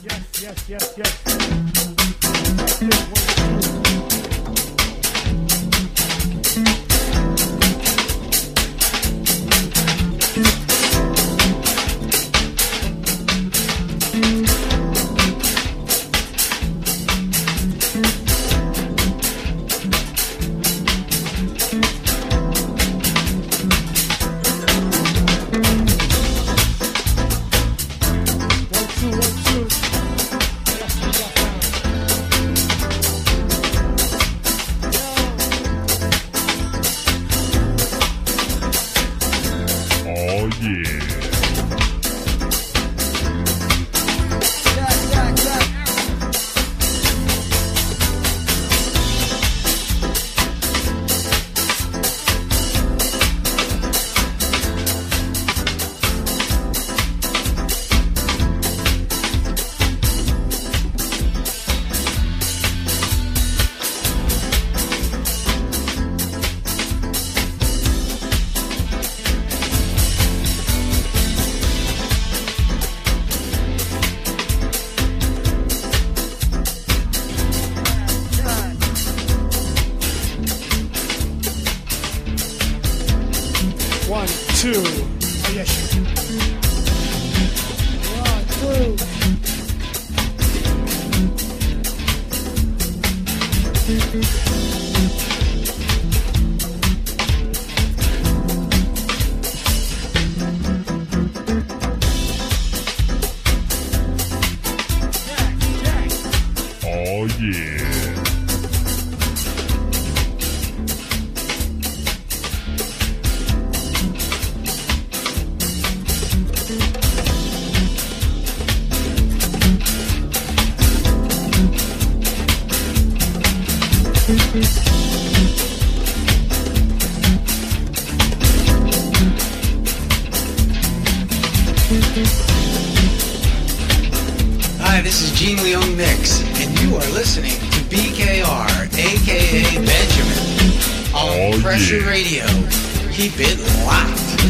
Hi, this is Gene Leung Mix, and you are listening to BKR, aka Benjamin, on Pressure Radio. Keep it locked,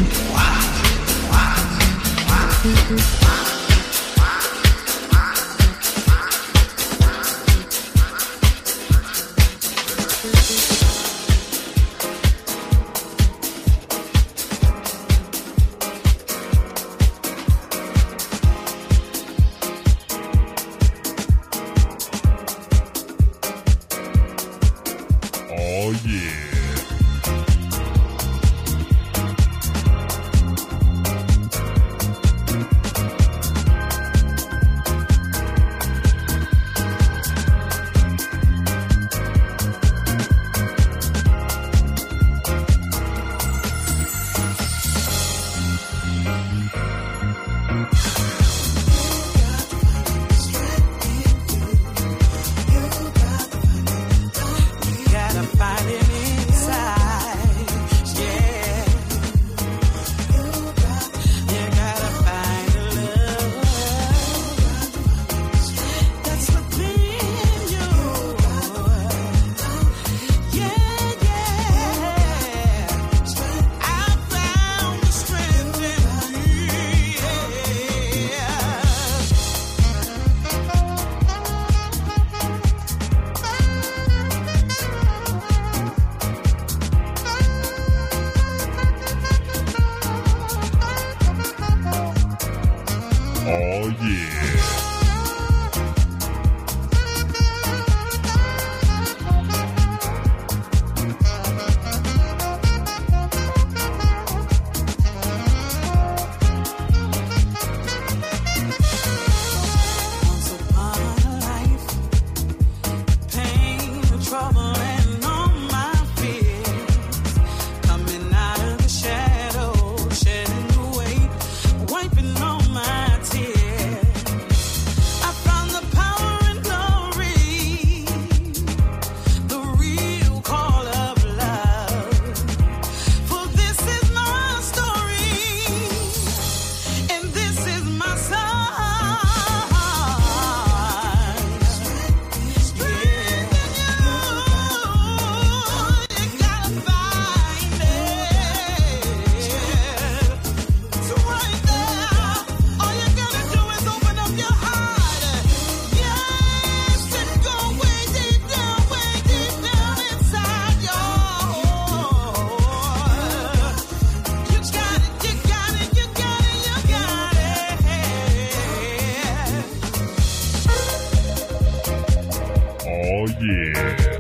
locked. yeah.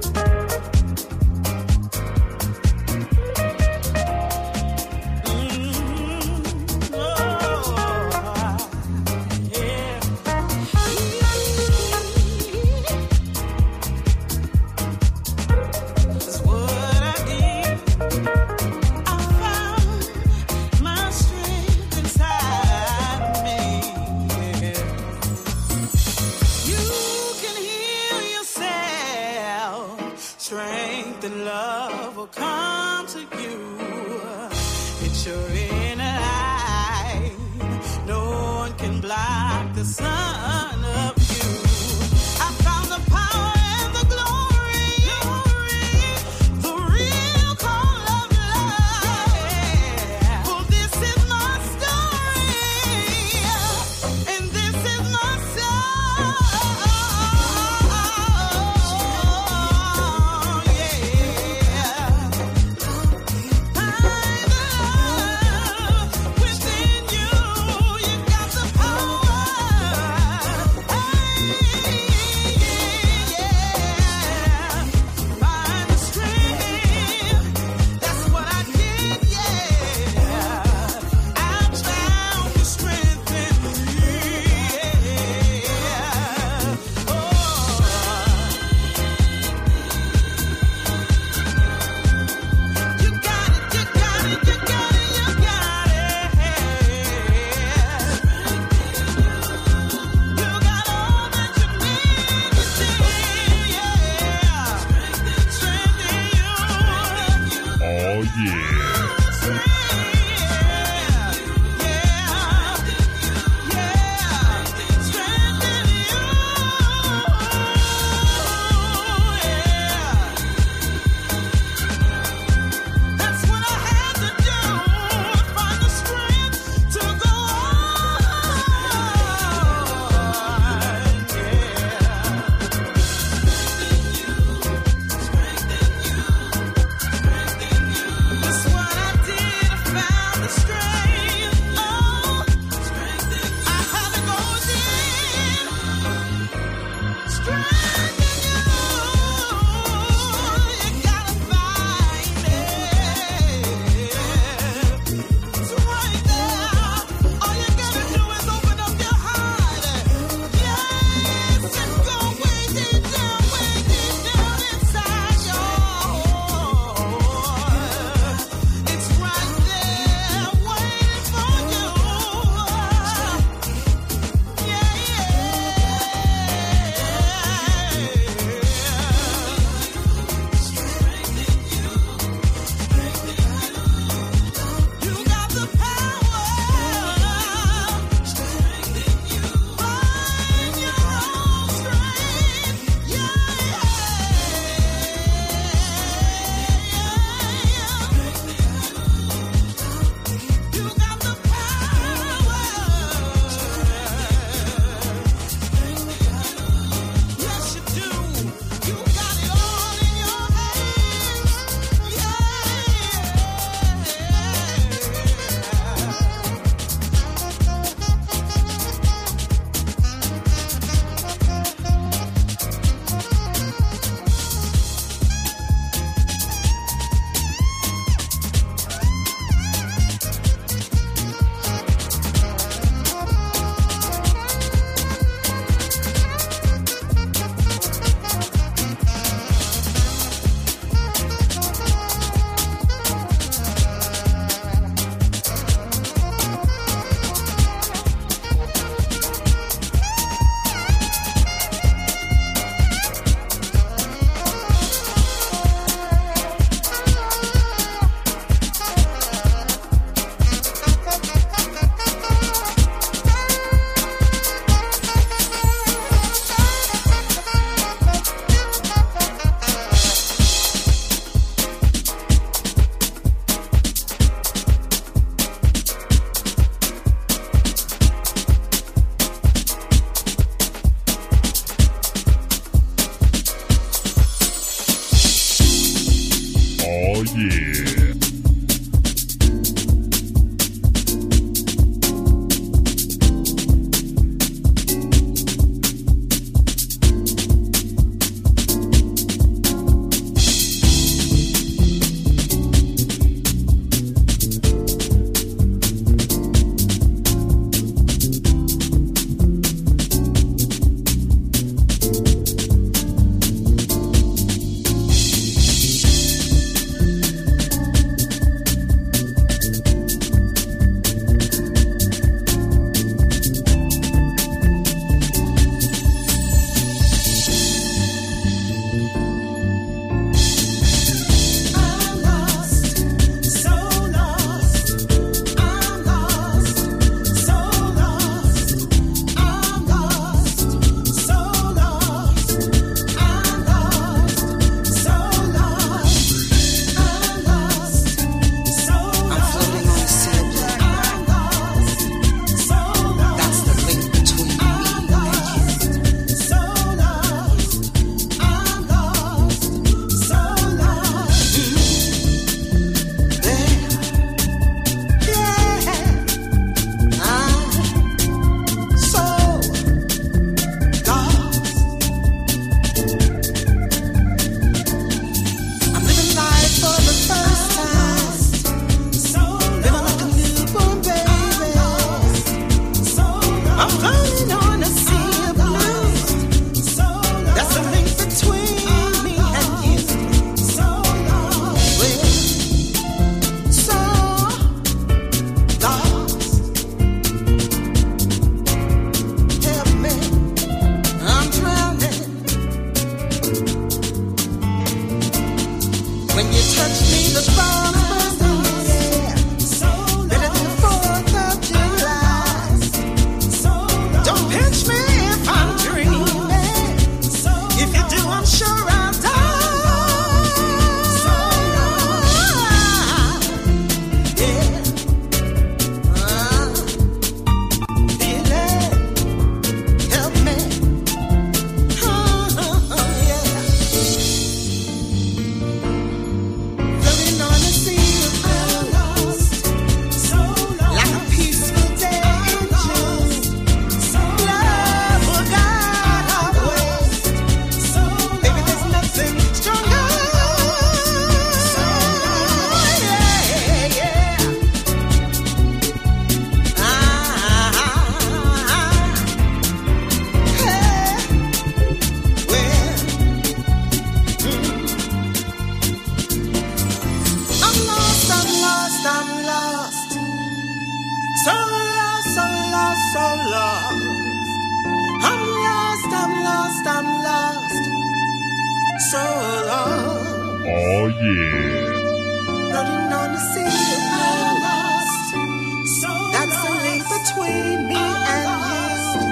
so long. Oh yeah. Floating on the sea of lost. That's the link between me and you.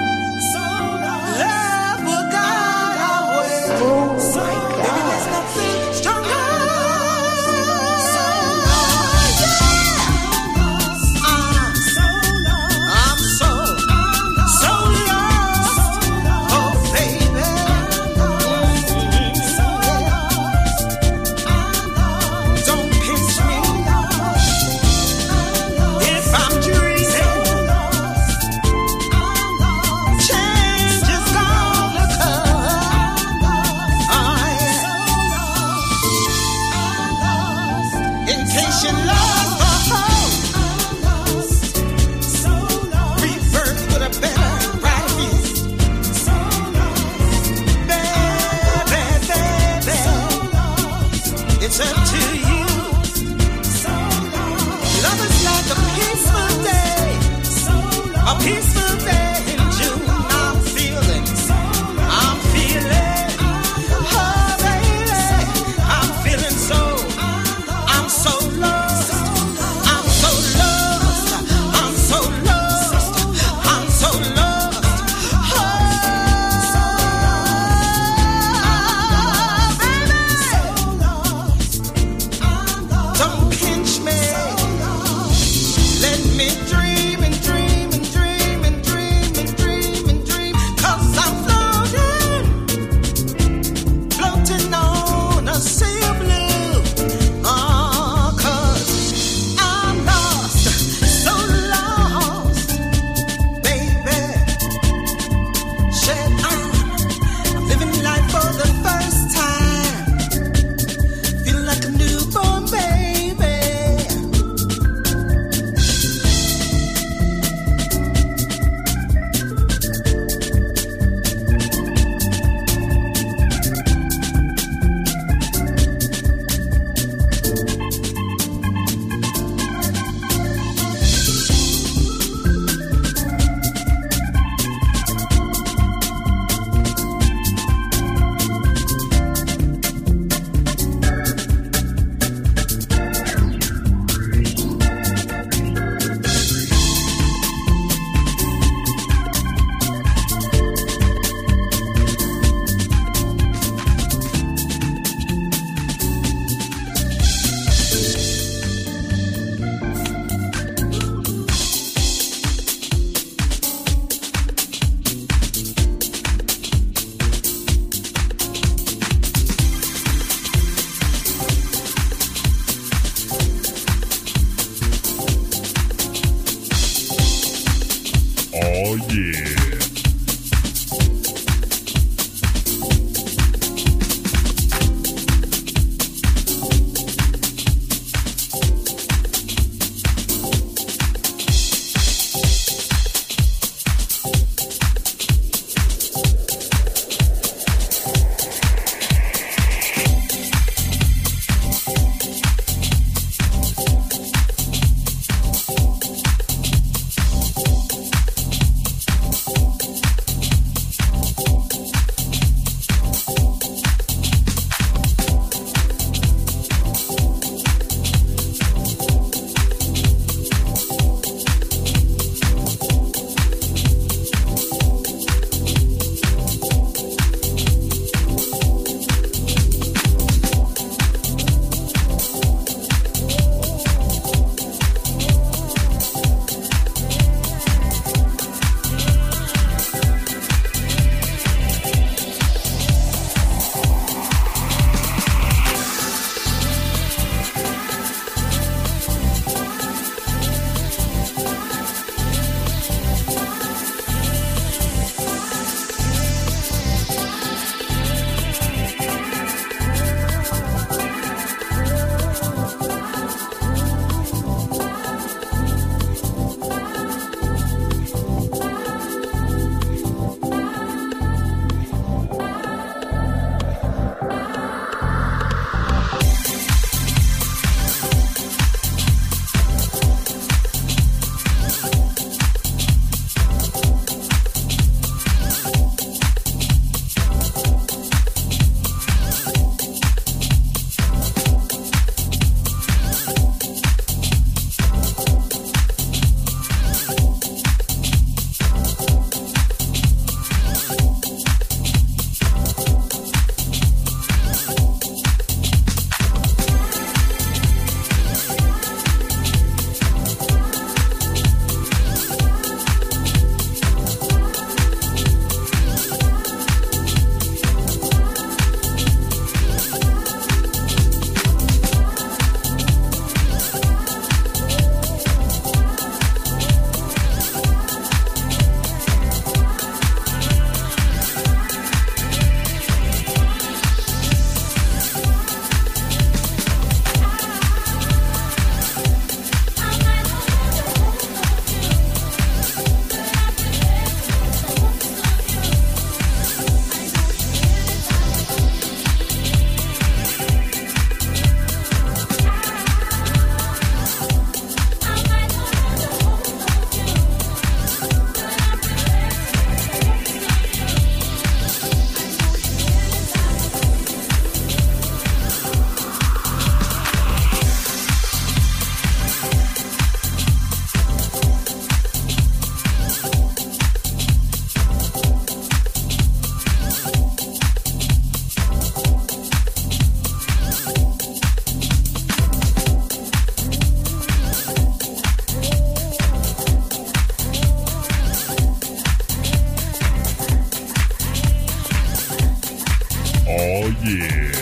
Love will guide our way. Baby, there's nothing stronger. I'm so lost. Oh, baby. Don't pinch me if I'm dreaming. yeah.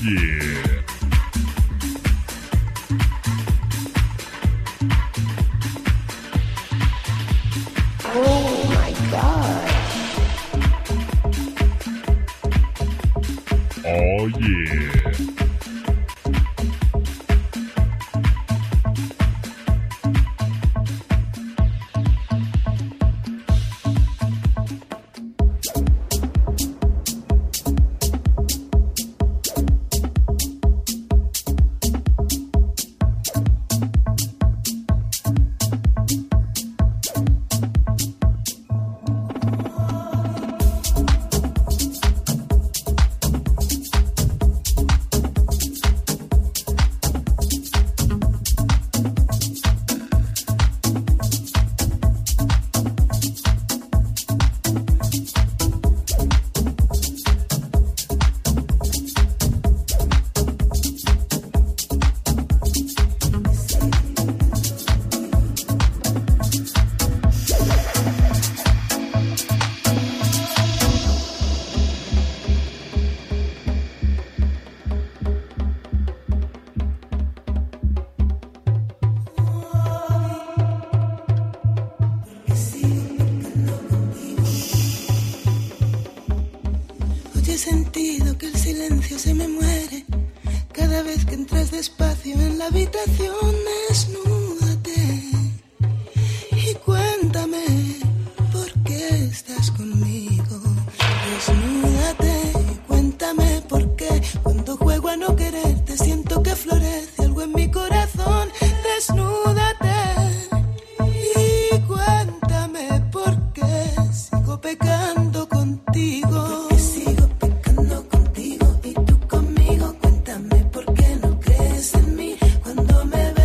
yeah. Oh my God. Oh yeah. He sentido que el silencio se me muere cada vez que entras despacio en la habitación. Desnúdate y cuéntame por qué estás conmigo. Desnúdate y cuéntame por qué cuando juego a no quererte siento que florece algo en mi corazón. Desnúdate y cuéntame por qué sigo pecando contigo. Cuando me ves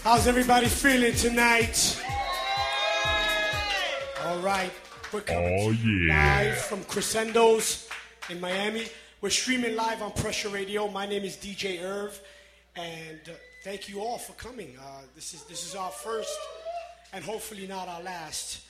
How's everybody feeling tonight? All right. We're coming live from Crescendo's in Miami. We're streaming live on Pressure Radio. My name is DJ Irv, and thank you all for coming. This is our first, and hopefully not our last.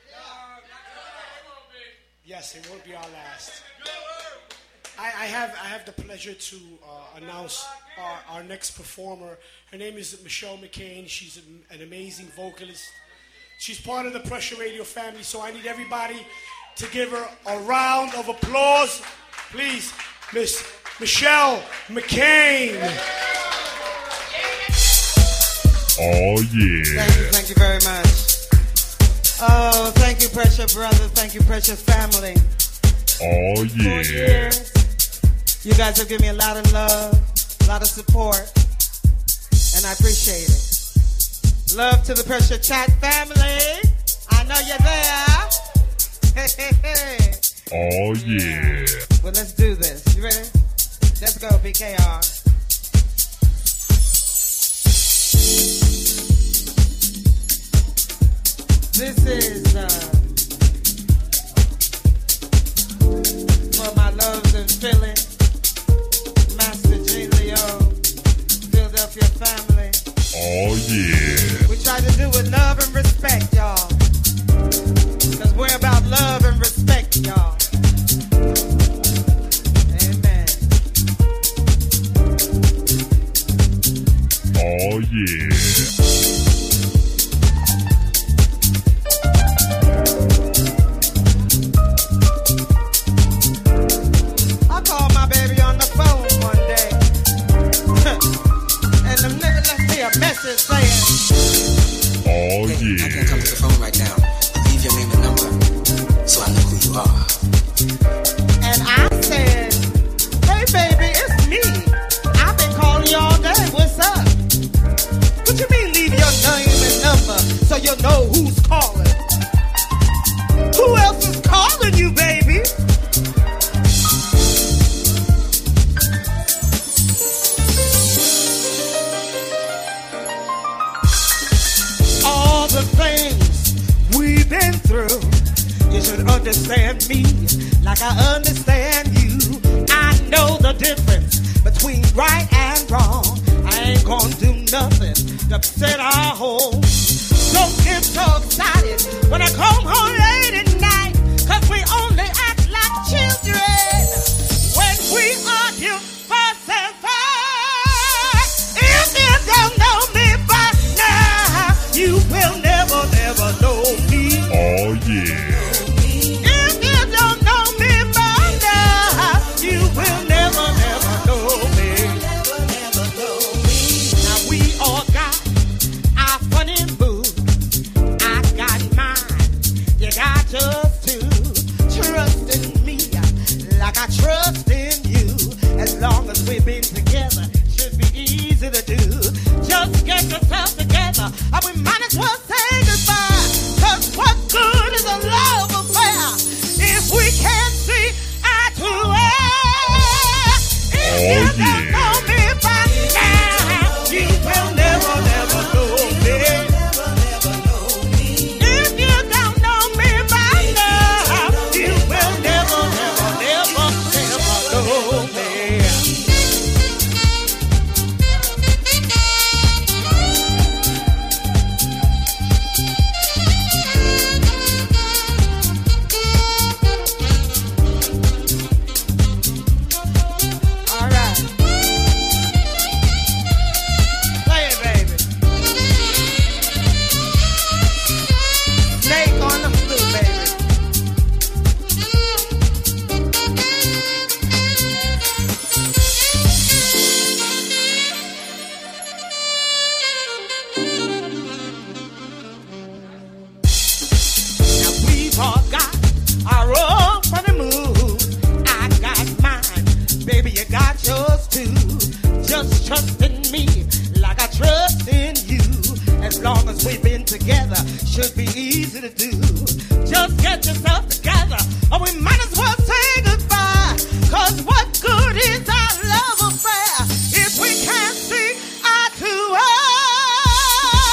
Yes, it won't be our last. I have the pleasure to announce our next performer. Her name is Michelle McCain. She's an amazing vocalist. She's part of the Pressure Radio family, so I need everybody to give her a round of applause. Please, Miss Michelle McCain. Oh, yeah. Thank you very much. Oh, thank you, Pressure Brothers. Thank you, Pressure family. Oh, yeah. 4 years. You guys have given me a lot of love, a lot of support, and I appreciate it. Love to the Pressure Chat family. I know you're there. Oh, yeah. Well, let's do this. You ready? Let's go, BKR. This is for my loves and Philly, Master Gene Leo, Philadelphia family. Oh, yeah. We try to do it love and respect, y'all. Because we're about love and respect, y'all. Amen. Oh, yeah. I called my baby on the phone one day. And the nigga left me a message saying, oh, yeah. I can't come to the phone right now. Leave your name and number so I know who you are. and I said, hey baby, it's me. I've been calling you all day. What's up? What you mean leave your name and number so you know who's calling? Who else is calling you, baby? All the things we've been through, you should understand me like I understand you. I know the difference between right and wrong. I ain't gonna do nothing to upset our home. Don't get so excited when I come home late at night, 'cause we only act like children when we argue, fuss and fight. If you don't know me by now, you will never, never know me. Oh, yeah. If you don't know me by now, you will never, never know me. Now we all got our funny mood. I got mine. You got yours too. Trust in me like I trust in you. As long as we've been together, should be easy to do. Just get yourself together, or we might as well say goodbye. 'Cause what good is a love affair if we can't see eye to eye? If you don't know me by now, you will never, never know me. If you don't know me by now, you will never, never, never, never know me. All right. Play it, baby. Snake on the flute, baby. Now we've all got our own funny moves. I got mine, baby, you got yours too. Just trust in me like I trust in you. As long as we've been together, should be easy to do. Just get yourself together, or we might as well say goodbye. 'Cause what good is our love affair if we can't see eye to eye?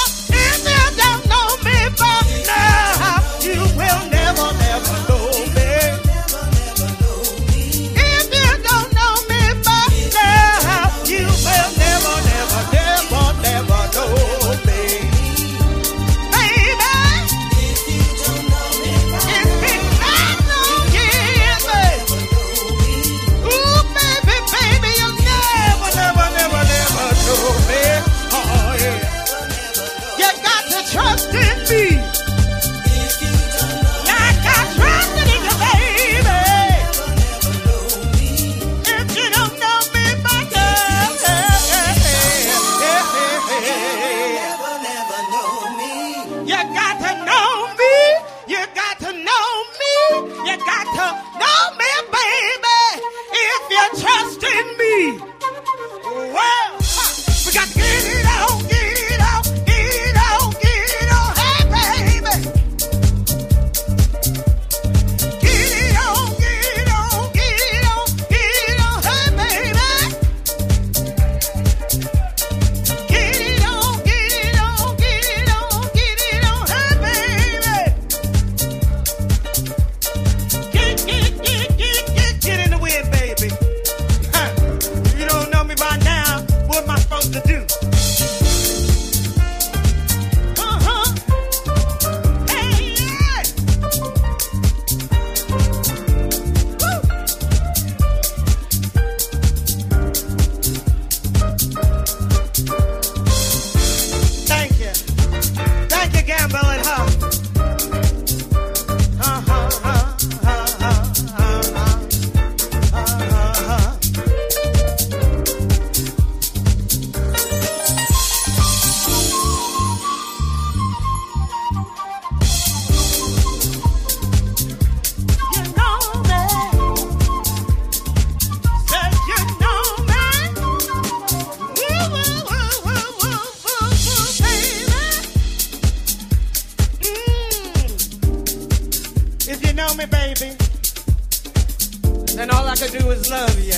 then all I could do is love you.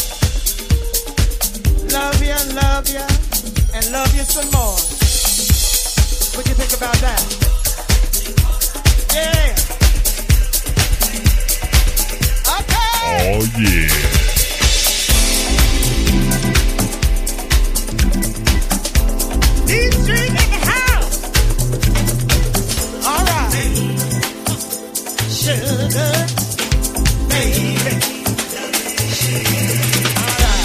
Love you, love you, and love you some more. What do you think about that? Yeah. Okay. Oh yeah. These streets in the house. All right. Sugar, baby. All right.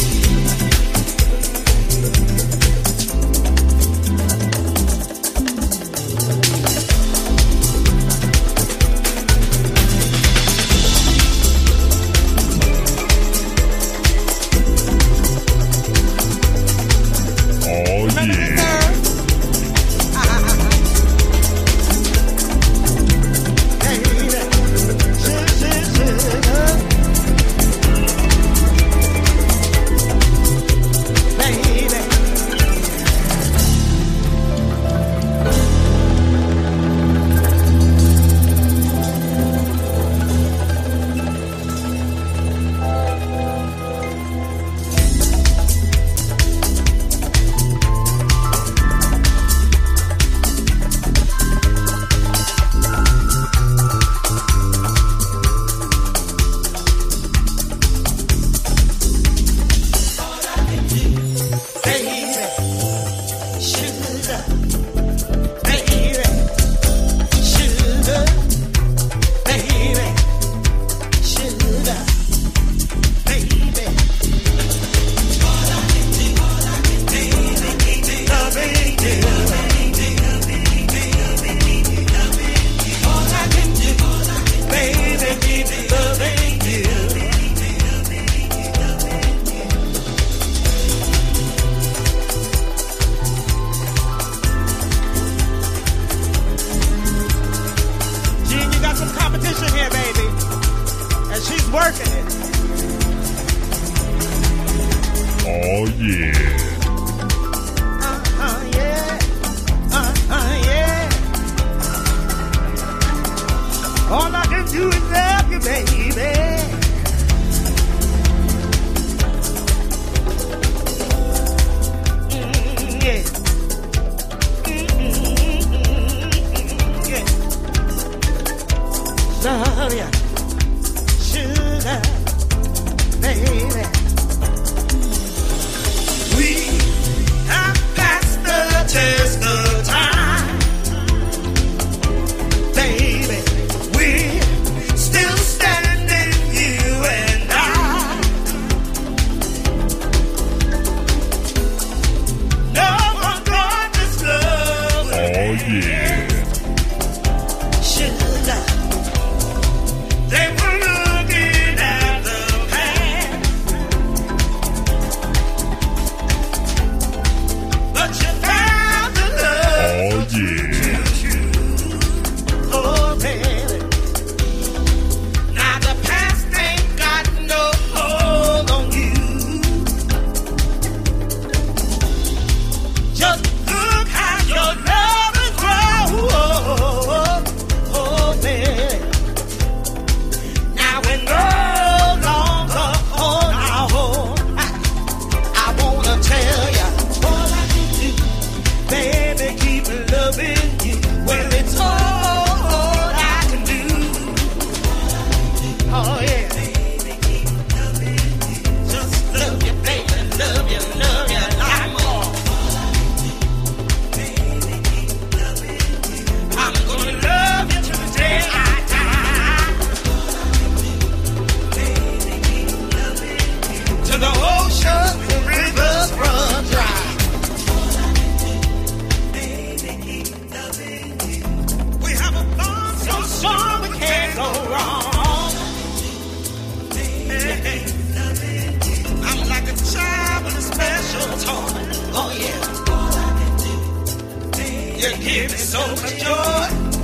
You give me so much joy.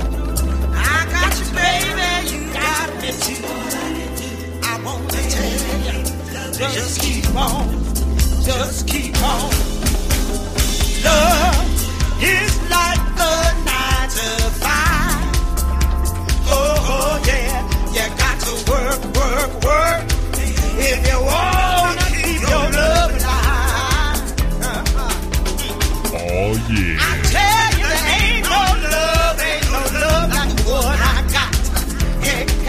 I got you, baby. You got me too. I want to tell you, just keep on, just keep on. Love is like the 9 to 5. Oh, yeah, you got to work, work, work.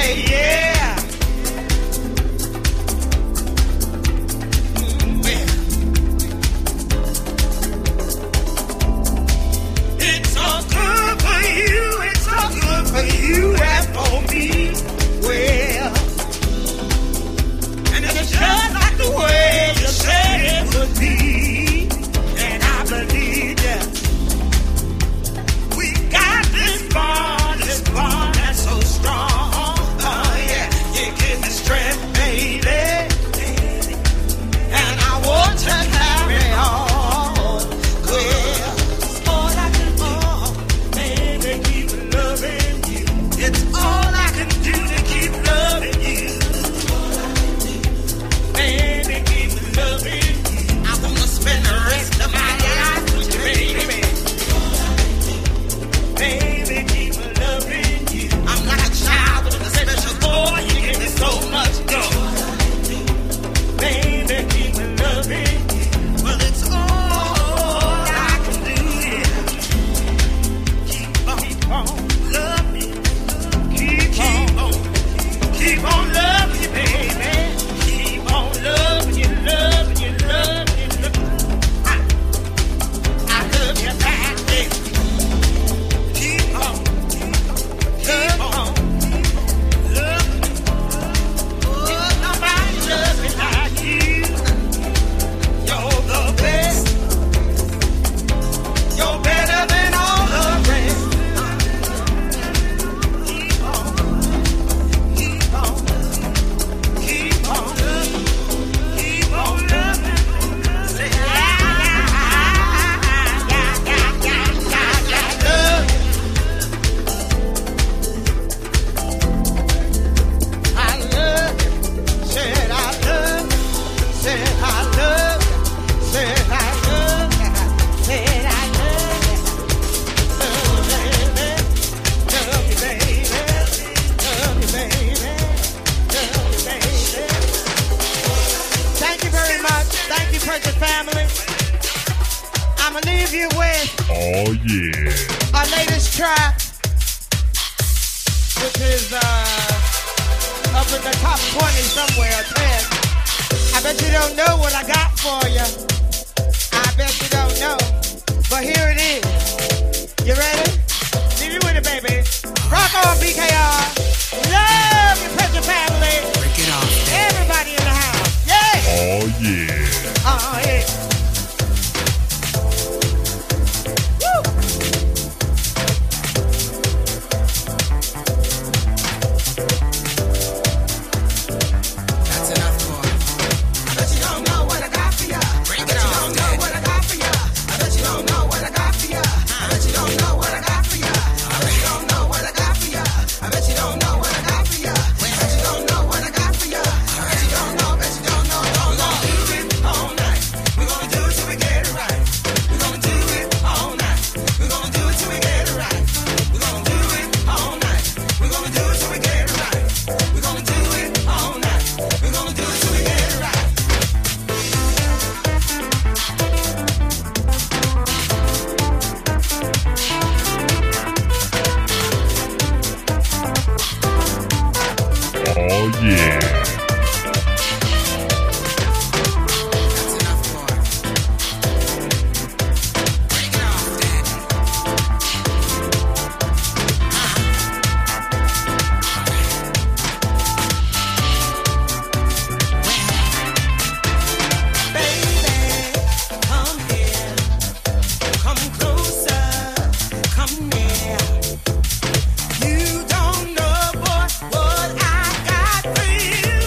You don't know, boy, what I got for you.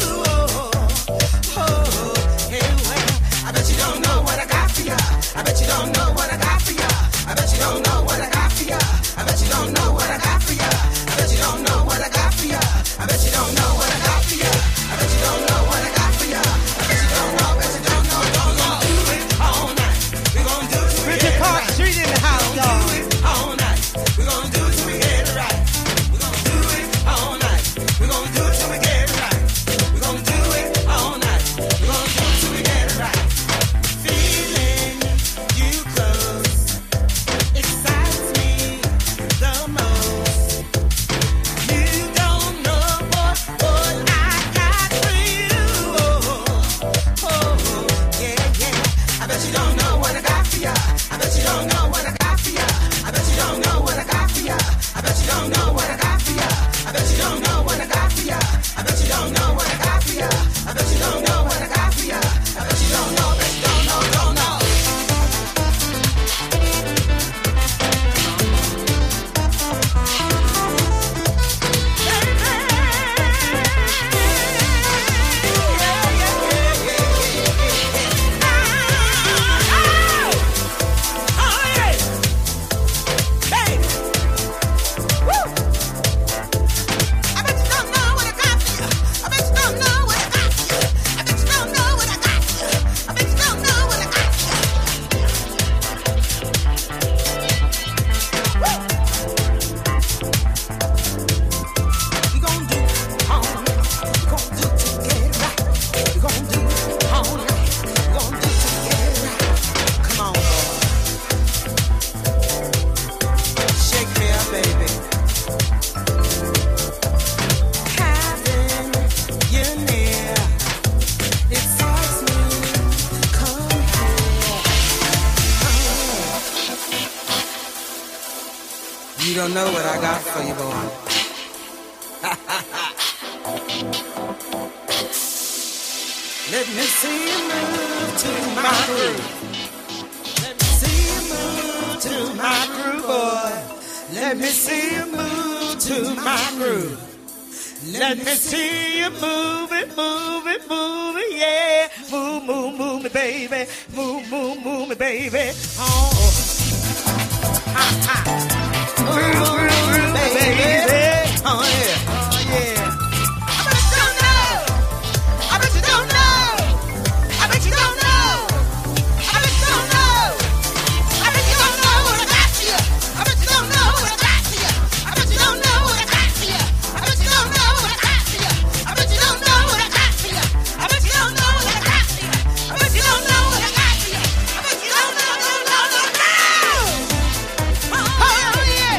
don't know what I got for you, boy. Let me see you move to my groove. Let me see you move to my groove, boy. Let me see you move to my groove. Let me see you move it, move it, move it, yeah. Move, move, move me, baby. Move, move, move me, baby. Oh, ha, ha. Move, move, baby. Oh, yeah. Oh, yeah. I bet you don't know. I bet you don't know. I bet you don't know. I bet you don't know. I bet you don't know what I got for you. I bet you don't know what I got for you. I bet you don't know what I got for you. I bet you don't know what I got for you. I bet you don't know what I got for you. I bet you don't know what I got for you. I bet you don't know what I got for you. I bet you don't know, no, no, no, no. Oh, yeah.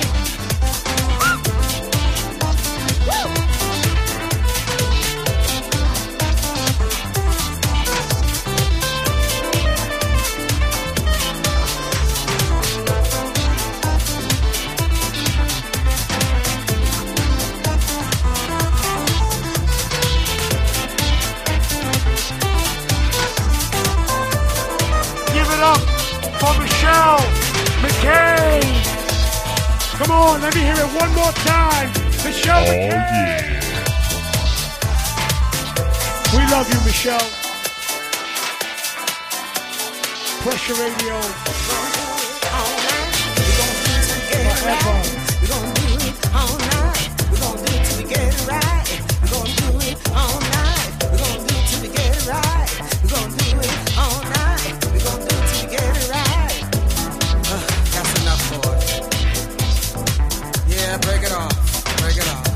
Woo. Give it up for Michelle McCain. Come on, let me hear it one more time. Michelle Oh McCain. yeah. We love you, Michelle. Pressure Radio. Forever. We're gonna do it all night. We're gonna do it till we get it right. We're gonna do it all night. We're gonna do it till we get it right. We're gonna do it all night. We're gonna do it till we get it right. That's enough for it. Yeah, break it off. Break it off.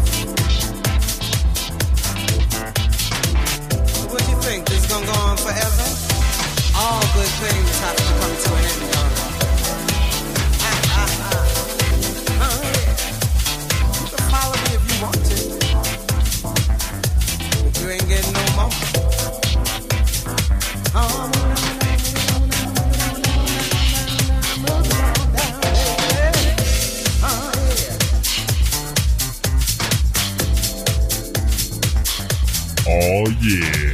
What do you think? This is gonna go on forever? All good things have to come to an end, darling. You can follow me if you want to. But you ain't getting no more. Oh yeah.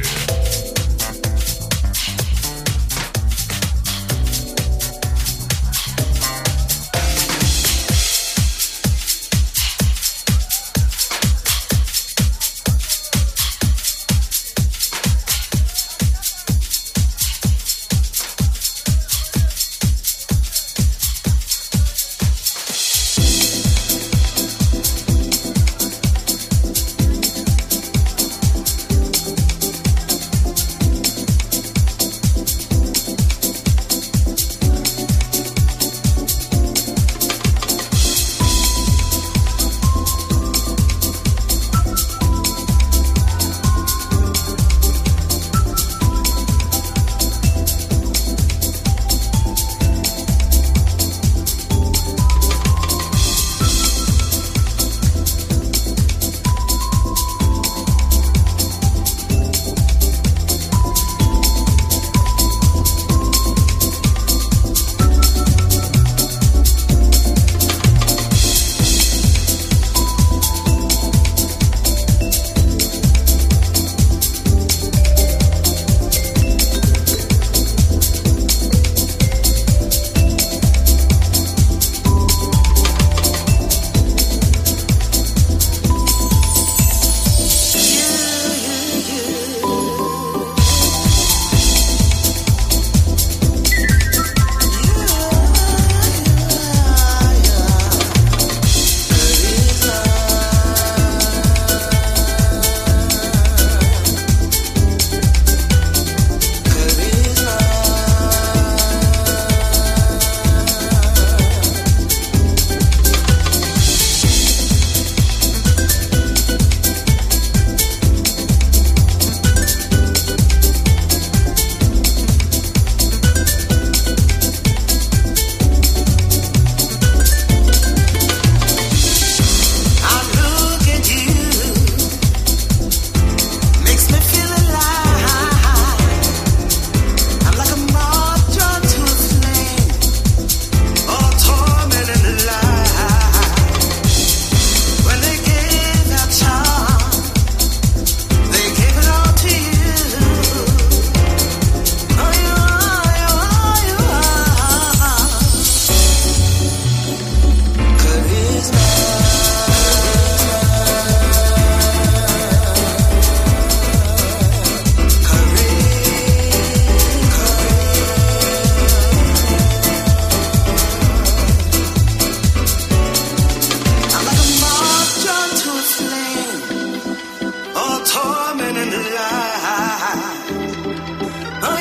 torment in the light. Oh,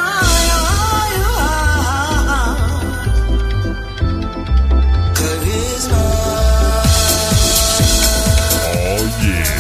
charisma. Oh yeah.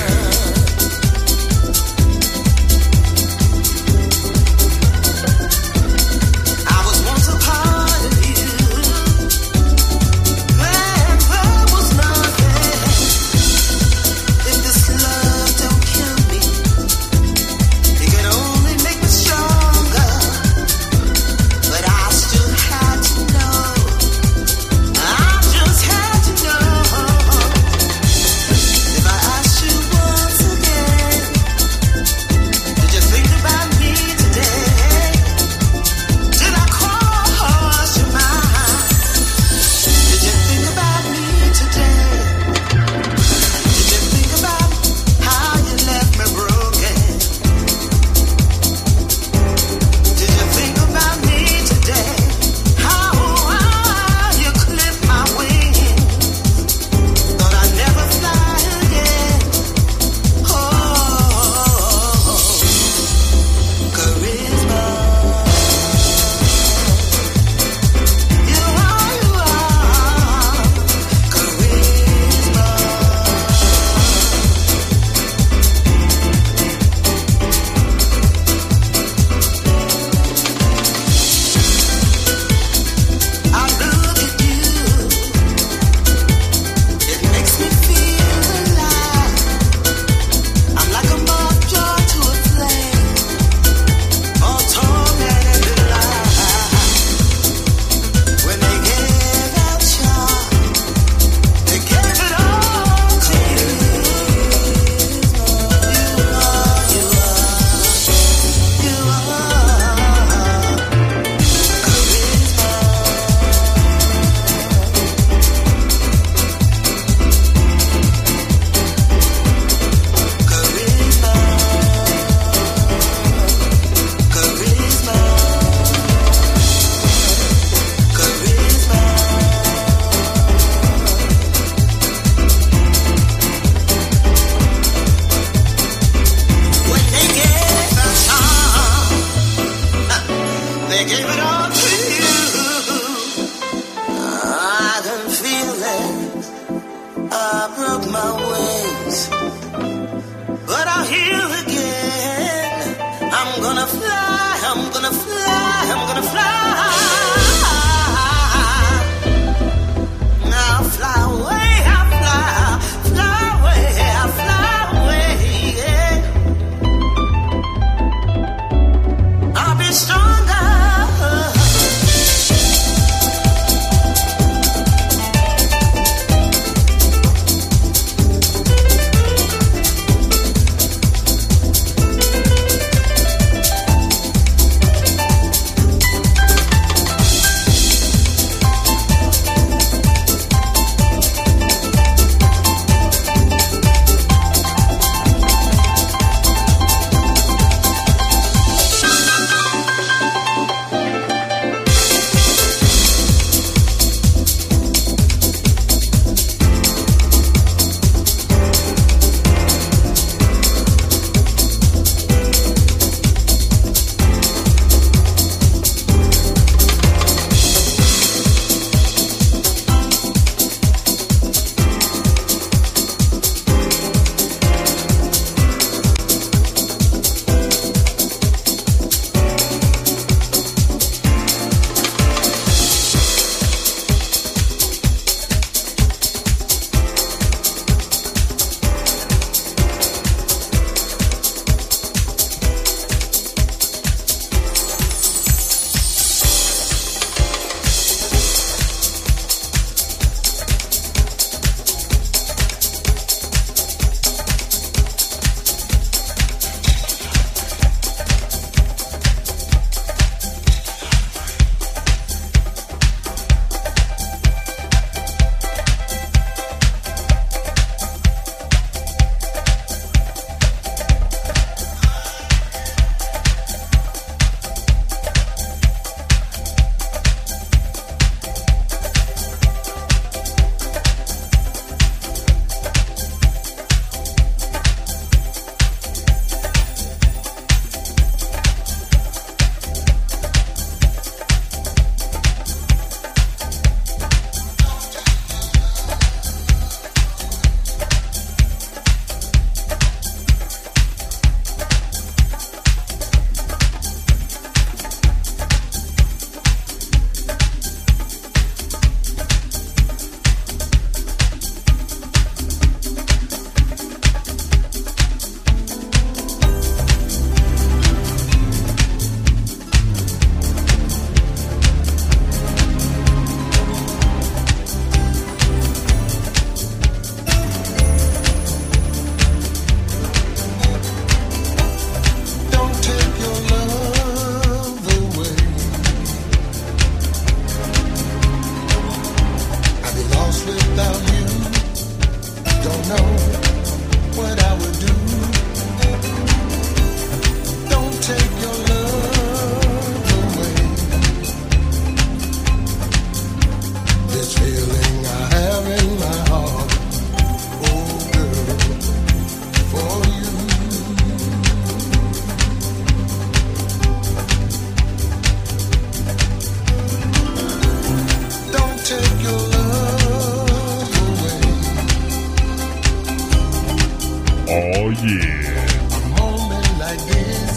yeah. A moment like this,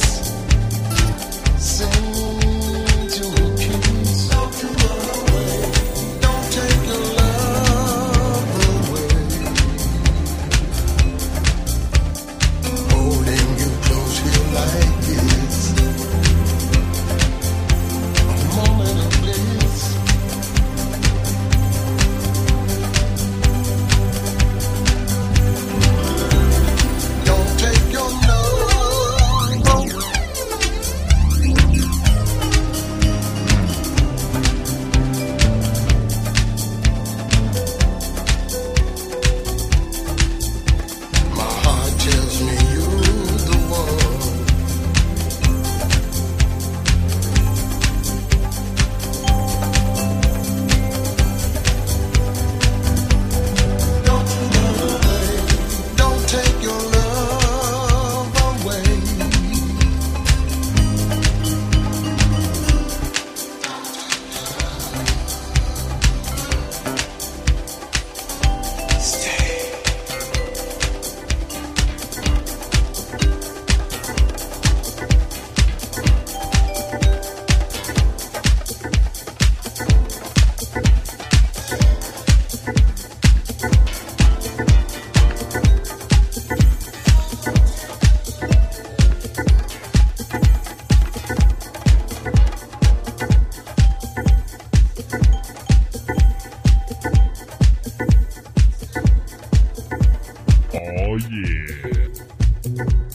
sing to a kiss. Don't take your love away. Holding you close here like this, a moment of bliss. Don't take your love away. My heart tells me you're the one. Don't take your love away. Oh yeah.